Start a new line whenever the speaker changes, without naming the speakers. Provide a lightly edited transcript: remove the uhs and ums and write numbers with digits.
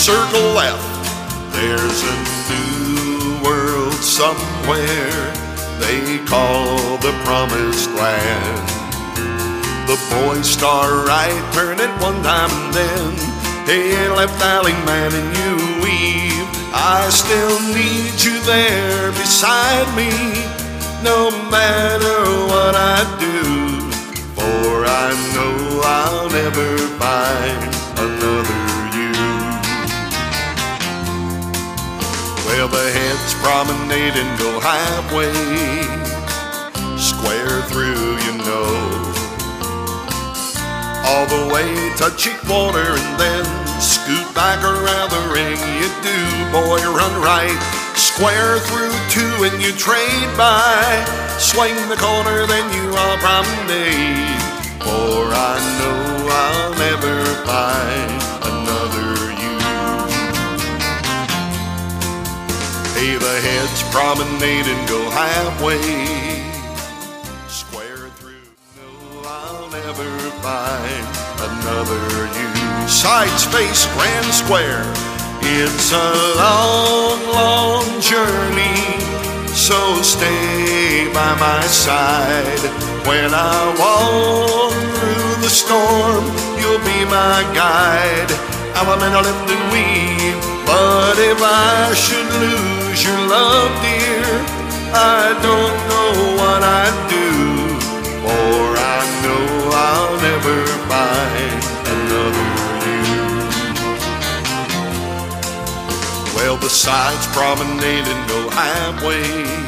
circle left. There's a new world somewhere they call the Promised Land. The boys start right, turn it one time and then, hey, left alley man and you weave. I still need you there beside me, no matter what I do, for I know I'll never find another you. Well, the heads promenade and go halfway, square through, you know, all the way to Cheekwater and then scoot back around the ring. You do, boy, run right, square through two and you trade by, swing the corner, then you all promenade, for I know I'll never find another you. Hey, the heads promenade and go halfway, square through, no, I'll never find another you. Sides face Grand Square, it's a long, long journey, so stay by my side. When I walk through the storm, you'll be my guide. I'm a man left to weave, but if I should lose your love, dear, I don't know what I'd do, for I know I'll never find another you. Well, the sides promenade and go halfway,